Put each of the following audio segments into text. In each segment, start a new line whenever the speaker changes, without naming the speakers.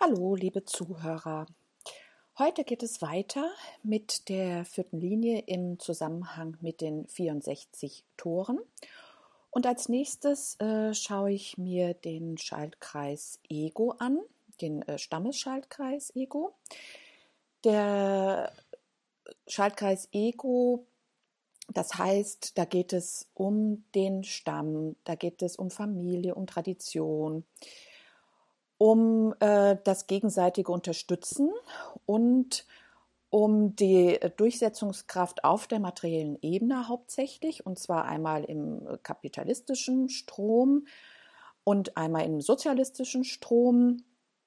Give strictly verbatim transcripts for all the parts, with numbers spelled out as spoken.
Hallo, liebe Zuhörer. Heute geht es weiter mit der vierten Linie im Zusammenhang mit den vierundsechzig Toren. Und als nächstes äh, schaue ich mir den Schaltkreis Ego an, den äh, Stammesschaltkreis Ego. Der Schaltkreis Ego, das heißt, da geht es um den Stamm, da geht es um Familie, um Tradition, um äh, das gegenseitige Unterstützen und um die Durchsetzungskraft auf der materiellen Ebene hauptsächlich, und zwar einmal im kapitalistischen Strom und einmal im sozialistischen Strom,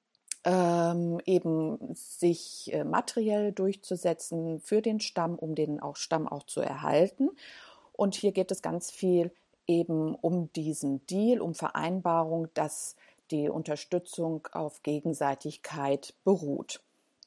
ähm, eben sich äh, materiell durchzusetzen für den Stamm, um den auch Stamm auch zu erhalten. Und hier geht es ganz viel eben um diesen Deal, um Vereinbarung, dass die Unterstützung auf Gegenseitigkeit beruht.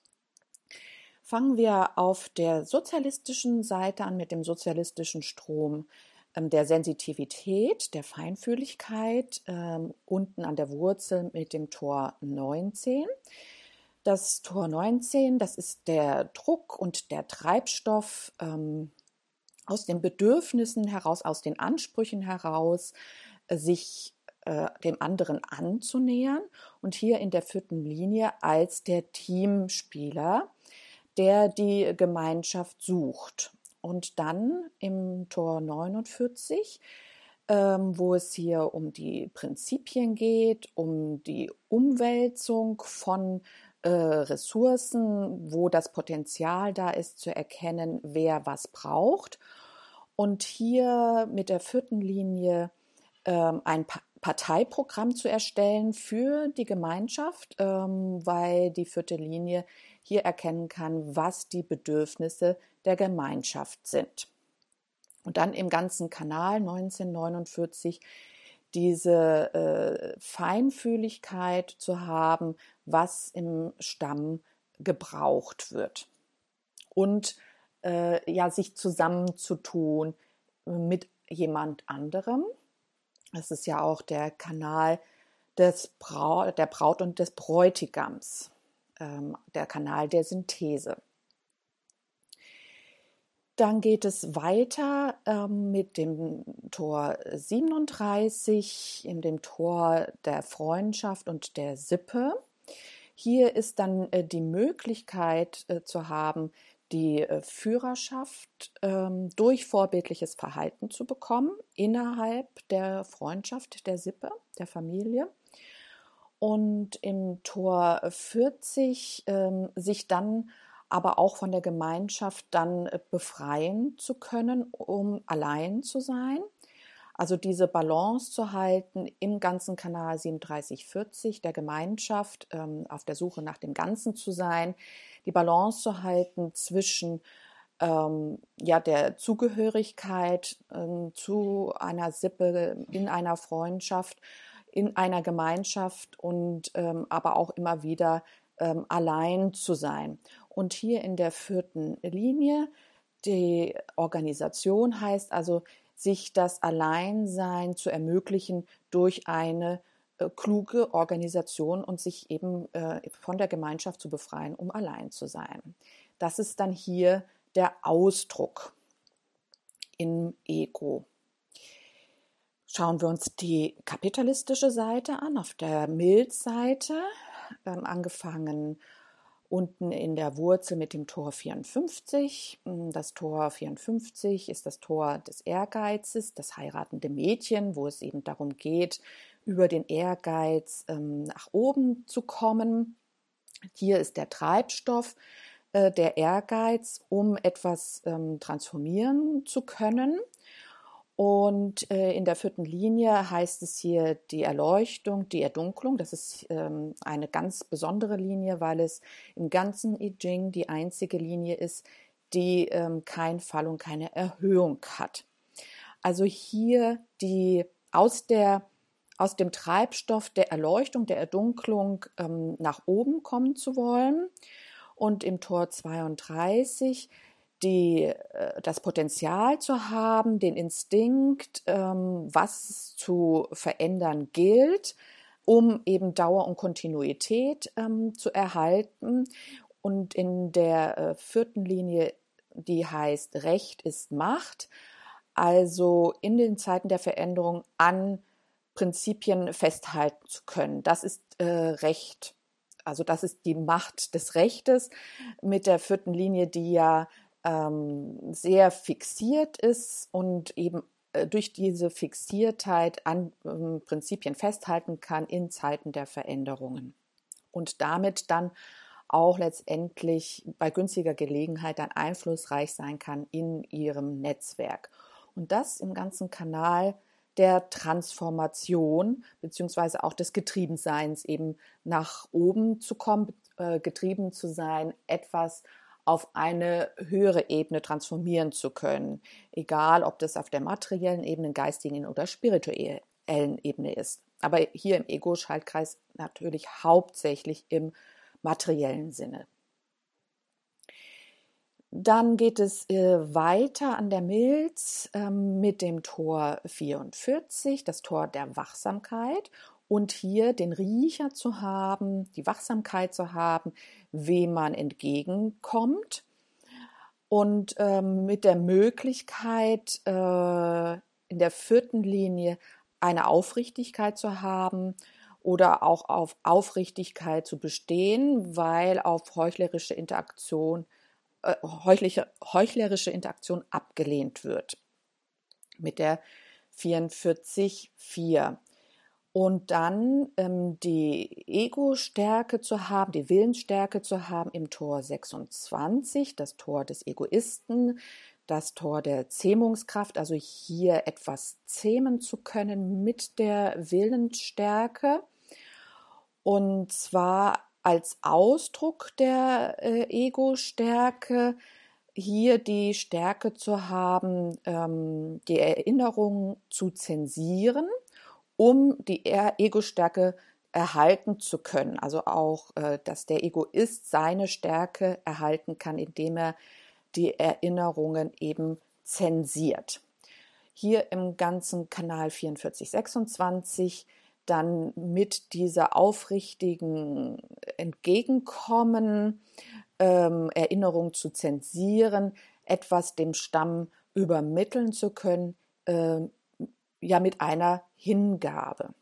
Fangen wir auf der sozialistischen Seite an mit dem sozialistischen Strom ähm, der Sensitivität, der Feinfühligkeit, ähm, unten an der Wurzel mit dem Tor neunzehn. Das Tor neunzehn, das ist der Druck und der Treibstoff ähm, aus den Bedürfnissen heraus, aus den Ansprüchen heraus, äh, sich äh, dem anderen anzunähern. Und hier in der vierten Linie als der Teamspieler, der die Gemeinschaft sucht. Und dann im Tor neunundvierzig, ähm, wo es hier um die Prinzipien geht, um die Umwälzung von äh, Ressourcen, wo das Potenzial da ist, zu erkennen, wer was braucht. Und hier mit der vierten Linie ähm, ein pa- Parteiprogramm zu erstellen für die Gemeinschaft, ähm, weil die vierte Linie hier erkennen kann, was die Bedürfnisse der Gemeinschaft sind. Und dann im ganzen Kanal neunzehnhundertneunundvierzig diese äh, Feinfühligkeit zu haben, was im Stamm gebraucht wird. Und äh, ja, sich zusammenzutun mit jemand anderem. Das ist ja auch der Kanal des Brau- der Braut und des Bräutigams, ähm, der Kanal der Synthese. Dann geht es weiter ähm, mit dem Tor siebenunddreißig, in dem Tor der Freundschaft und der Sippe. Hier ist dann äh, die Möglichkeit äh, zu haben, die äh, Führerschaft ähm, durch vorbildliches Verhalten zu bekommen innerhalb der Freundschaft, der Sippe, der Familie. Und im Tor vierzig ähm, sich dann aber auch von der Gemeinschaft dann äh, befreien zu können, um allein zu sein. Also diese Balance zu halten im ganzen Kanal siebenunddreißig vierzig der Gemeinschaft, ähm, auf der Suche nach dem Ganzen zu sein, die Balance zu halten zwischen ähm, ja, der Zugehörigkeit ähm, zu einer Sippe, in einer Freundschaft, in einer Gemeinschaft und ähm, aber auch immer wieder ähm, allein zu sein. Und hier in der vierten Linie, die Organisation heißt also, sich das Alleinsein zu ermöglichen durch eine äh, kluge Organisation und sich eben äh, von der Gemeinschaft zu befreien, um allein zu sein. Das ist dann hier der Ausdruck im Ego. Schauen wir uns die kapitalistische Seite an, auf der Milzseite, ähm, angefangen unten in der Wurzel mit dem Tor vierundfünfzig. Das Tor vierundfünfzig ist das Tor des Ehrgeizes, das heiratende Mädchen, wo es eben darum geht, über den Ehrgeiz ähm, nach oben zu kommen. Hier ist der Treibstoff, äh, der Ehrgeiz, um etwas ähm, transformieren zu können. Und äh, in der vierten Linie heißt es hier die Erleuchtung, die Erdunklung. Das ist ähm, eine ganz besondere Linie, weil es im ganzen I Ching die einzige Linie ist, die ähm, kein Fall und keine Erhöhung hat. Also hier die aus der aus dem Treibstoff der Erleuchtung, der Erdunklung ähm, nach oben kommen zu wollen. Und im Tor zweiunddreißig die, das Potenzial zu haben, den Instinkt, was zu verändern gilt, um eben Dauer und Kontinuität ähm, zu erhalten. Und in der äh, vierten Linie, die heißt Recht ist Macht, also in den Zeiten der Veränderung an Prinzipien festhalten zu können. Das ist äh, Recht, also das ist die Macht des Rechtes mit der vierten Linie, die ja ähm, sehr fixiert ist und eben äh, durch diese Fixiertheit an ähm, Prinzipien festhalten kann in Zeiten der Veränderungen und damit dann auch letztendlich bei günstiger Gelegenheit dann einflussreich sein kann in ihrem Netzwerk. Und das im ganzen Kanal der Transformation beziehungsweise auch des Getriebenseins, eben nach oben zu kommen, äh, getrieben zu sein, etwas auf eine höhere Ebene transformieren zu können, egal ob das auf der materiellen Ebene, geistigen oder spirituellen Ebene ist. Aber hier im Ego-Schaltkreis natürlich hauptsächlich im materiellen Sinne. Dann geht es äh, weiter an der Milz ähm, mit dem Tor vierundvierzig, das Tor der Wachsamkeit. Und hier den Riecher zu haben, die Wachsamkeit zu haben, wem man entgegenkommt. Und ähm, mit der Möglichkeit, äh, in der vierten Linie eine Aufrichtigkeit zu haben oder auch auf Aufrichtigkeit zu bestehen, weil auf heuchlerische Interaktion Äh, heuchlerische, heuchlerische Interaktion abgelehnt wird mit der vierundvierzig vier. Und dann ähm, die Ego-Stärke zu haben, die Willensstärke zu haben im Tor sechsundzwanzig, das Tor des Egoisten, das Tor der Zähmungskraft, also hier etwas zähmen zu können mit der Willensstärke. Und zwar als Ausdruck der äh, Ego-Stärke hier die Stärke zu haben, ähm, die Erinnerung zu zensieren, um die Ego-Stärke erhalten zu können. Also auch, äh, dass der Egoist seine Stärke erhalten kann, indem er die Erinnerungen eben zensiert. Hier im ganzen Kanal vierundvierzig sechsundzwanzig dann mit dieser aufrichtigen Entgegenkommen, ähm, Erinnerung zu zensieren, etwas dem Stamm übermitteln zu können, äh, ja mit einer Hingabe.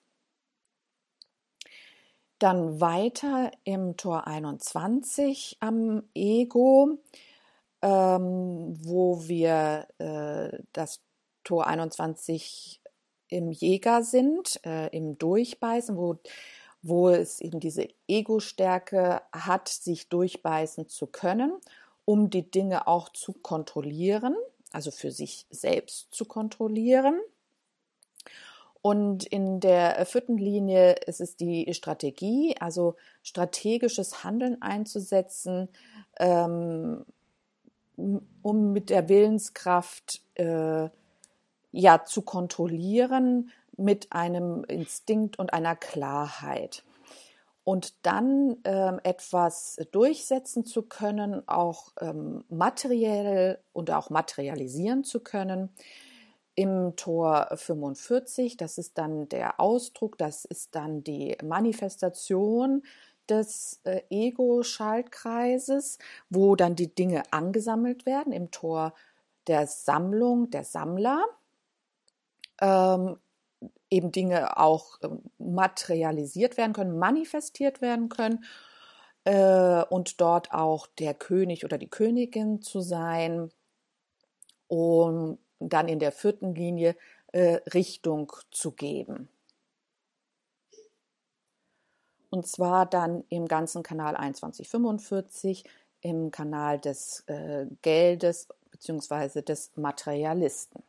Dann weiter im Tor einundzwanzig am Ego, ähm, wo wir äh, das Tor einundzwanzig im Jäger sind, äh, im Durchbeißen, wo, wo es eben diese Ego-Stärke hat, sich durchbeißen zu können, um die Dinge auch zu kontrollieren, also für sich selbst zu kontrollieren. Und in der vierten Linie ist es die Strategie, also strategisches Handeln einzusetzen, ähm, um mit der Willenskraft äh, ja zu kontrollieren mit einem Instinkt und einer Klarheit. Und dann ähm, etwas durchsetzen zu können, auch ähm, materiell und auch materialisieren zu können. Im Tor fünfundvierzig, das ist dann der Ausdruck, das ist dann die Manifestation des äh, Ego-Schaltkreises, wo dann die Dinge angesammelt werden. Im Tor der Sammlung, der Sammler. Ähm, eben Dinge auch ähm, materialisiert werden können, manifestiert werden können äh, und dort auch der König oder die Königin zu sein, um dann in der vierten Linie äh, Richtung zu geben. Und zwar dann im ganzen Kanal einundzwanzig fünfundvierzig, im Kanal des äh, Geldes bzw. des Materialisten.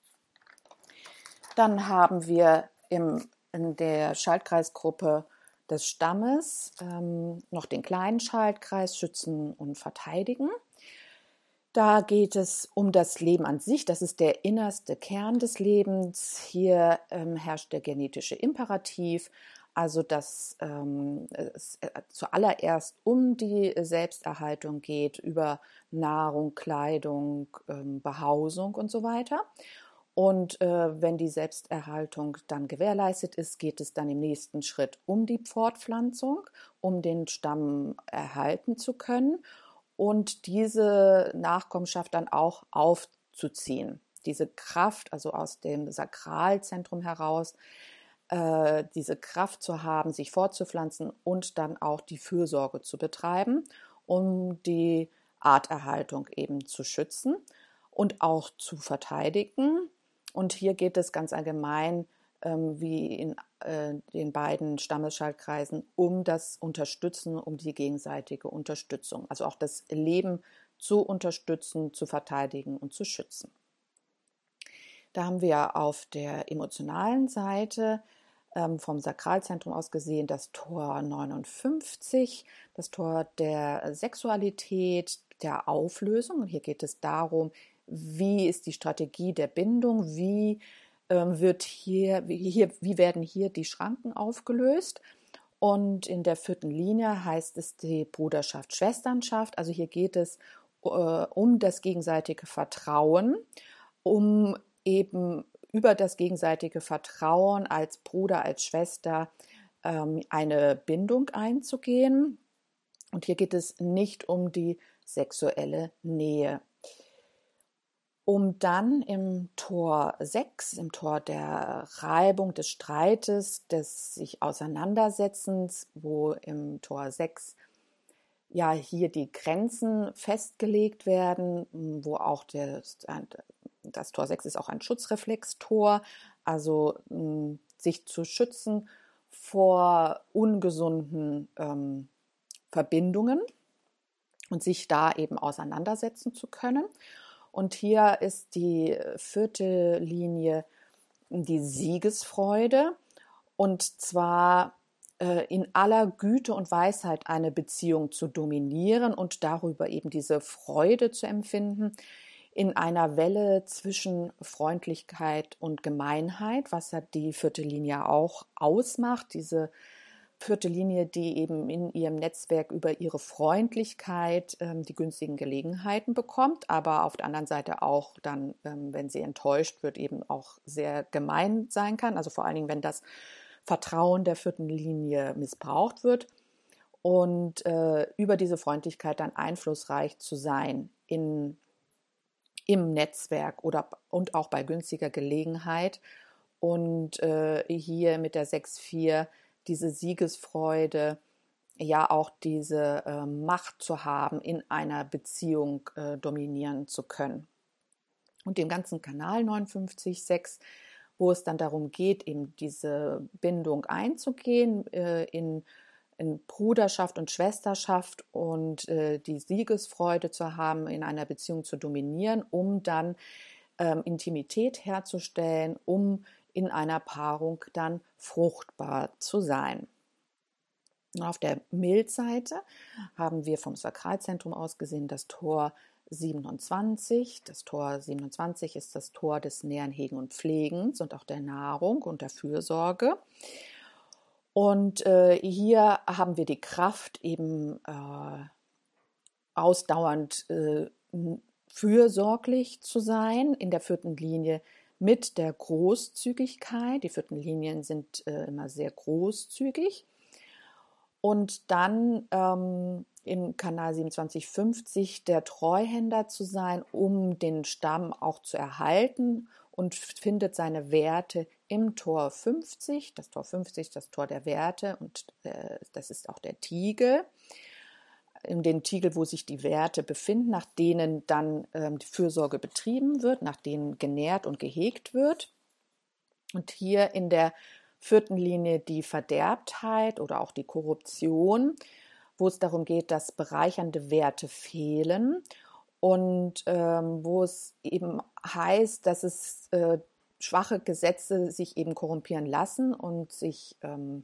Dann haben wir im, in der Schaltkreisgruppe des Stammes ähm, noch den kleinen Schaltkreis Schützen und Verteidigen. Da geht es um das Leben an sich. Das ist der innerste Kern des Lebens. Hier ähm, herrscht der genetische Imperativ, also dass ähm, es äh, zuallererst um die Selbsterhaltung geht, über Nahrung, Kleidung, ähm, Behausung und so weiter. Und äh, wenn die Selbsterhaltung dann gewährleistet ist, geht es dann im nächsten Schritt um die Fortpflanzung, um den Stamm erhalten zu können und diese Nachkommenschaft dann auch aufzuziehen. Diese Kraft, also aus dem Sakralzentrum heraus, äh, diese Kraft zu haben, sich fortzupflanzen und dann auch die Fürsorge zu betreiben, um die Arterhaltung eben zu schützen und auch zu verteidigen. Und hier geht es ganz allgemein, ähm, wie in äh, den beiden Stammesschaltkreisen, um das Unterstützen, um die gegenseitige Unterstützung. Also auch das Leben zu unterstützen, zu verteidigen und zu schützen. Da haben wir auf der emotionalen Seite ähm, vom Sakralzentrum aus gesehen das Tor neunundfünfzig, das Tor der Sexualität, der Auflösung. Und hier geht es darum, wie ist die Strategie der Bindung, wie ähm, wird hier, wie, hier, wie werden hier die Schranken aufgelöst. Und in der vierten Linie heißt es die Bruderschaft, Schwesternschaft. Also hier geht es äh, um das gegenseitige Vertrauen, um eben über das gegenseitige Vertrauen als Bruder, als Schwester ähm, eine Bindung einzugehen. Und hier geht es nicht um die sexuelle Nähe. Um dann im Tor sechs, im Tor der Reibung, des Streites, des sich Auseinandersetzens, wo im Tor sechs ja hier die Grenzen festgelegt werden, wo auch der, das Tor sechs ist auch ein Schutzreflextor, also mh, sich zu schützen vor ungesunden ähm, Verbindungen und sich da eben auseinandersetzen zu können. Und hier ist die vierte Linie die Siegesfreude, und zwar äh, in aller Güte und Weisheit eine Beziehung zu dominieren und darüber eben diese Freude zu empfinden, in einer Welle zwischen Freundlichkeit und Gemeinheit, was ja die vierte Linie auch ausmacht, diese vierte Linie, die eben in ihrem Netzwerk über ihre Freundlichkeit ähm, die günstigen Gelegenheiten bekommt, aber auf der anderen Seite auch dann, ähm, wenn sie enttäuscht wird, eben auch sehr gemein sein kann, also vor allen Dingen, wenn das Vertrauen der vierten Linie missbraucht wird, und äh, über diese Freundlichkeit dann einflussreich zu sein in, im Netzwerk oder und auch bei günstiger Gelegenheit. Und äh, hier mit der sechs vier diese Siegesfreude, ja auch diese äh, Macht zu haben, in einer Beziehung äh, dominieren zu können. Und dem ganzen Kanal neunundfünfzig sechs, wo es dann darum geht, eben diese Bindung einzugehen äh, in, in Bruderschaft und Schwesterschaft und äh, die Siegesfreude zu haben, in einer Beziehung zu dominieren, um dann ähm, Intimität herzustellen, um in einer Paarung dann fruchtbar zu sein. Und auf der Milzseite haben wir vom Sakralzentrum aus gesehen das Tor siebenundzwanzig. Das Tor siebenundzwanzig ist das Tor des Nähren, Hegen und Pflegens und auch der Nahrung und der Fürsorge. Und äh, hier haben wir die Kraft, eben äh, ausdauernd äh, fürsorglich zu sein. In der vierten Linie mit der Großzügigkeit. Die vierten Linien sind äh, immer sehr großzügig. Und dann ähm, im Kanal siebenundzwanzig fünfzig der Treuhänder zu sein, um den Stamm auch zu erhalten, und findet seine Werte im Tor fünfzig. Das Tor fünfzig, das Tor der Werte, und äh, das ist auch der Tiegel. In den Tiegel, wo sich die Werte befinden, nach denen dann ähm, die Fürsorge betrieben wird, nach denen genährt und gehegt wird. Und hier in der vierten Linie die Verderbtheit oder auch die Korruption, wo es darum geht, dass bereichernde Werte fehlen und ähm, wo es eben heißt, dass es äh, schwache Gesetze sich eben korrumpieren lassen und sich ähm,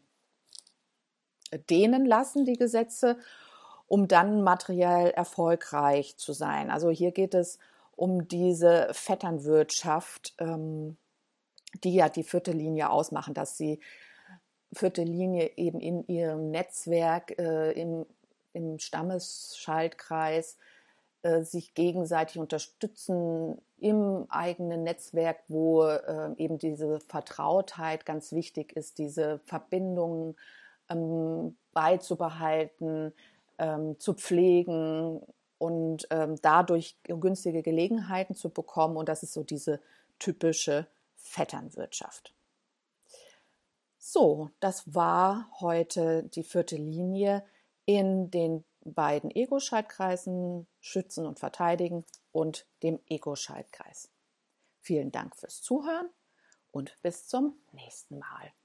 dehnen lassen, die Gesetze, um dann materiell erfolgreich zu sein. Also hier geht es um diese Vetternwirtschaft, ähm, die ja die vierte Linie ausmachen, dass die vierte Linie eben in ihrem Netzwerk, äh, im, im Stammesschaltkreis äh, sich gegenseitig unterstützen, im eigenen Netzwerk, wo äh, eben diese Vertrautheit ganz wichtig ist, diese Verbindungen ähm, beizubehalten, ähm, zu pflegen und ähm, dadurch günstige Gelegenheiten zu bekommen. Und das ist so diese typische Vetternwirtschaft. So, das war heute die vierte Linie in den beiden Ego-Schaltkreisen Schützen und Verteidigen und dem Ego-Schaltkreis. Vielen Dank fürs Zuhören und bis zum nächsten Mal.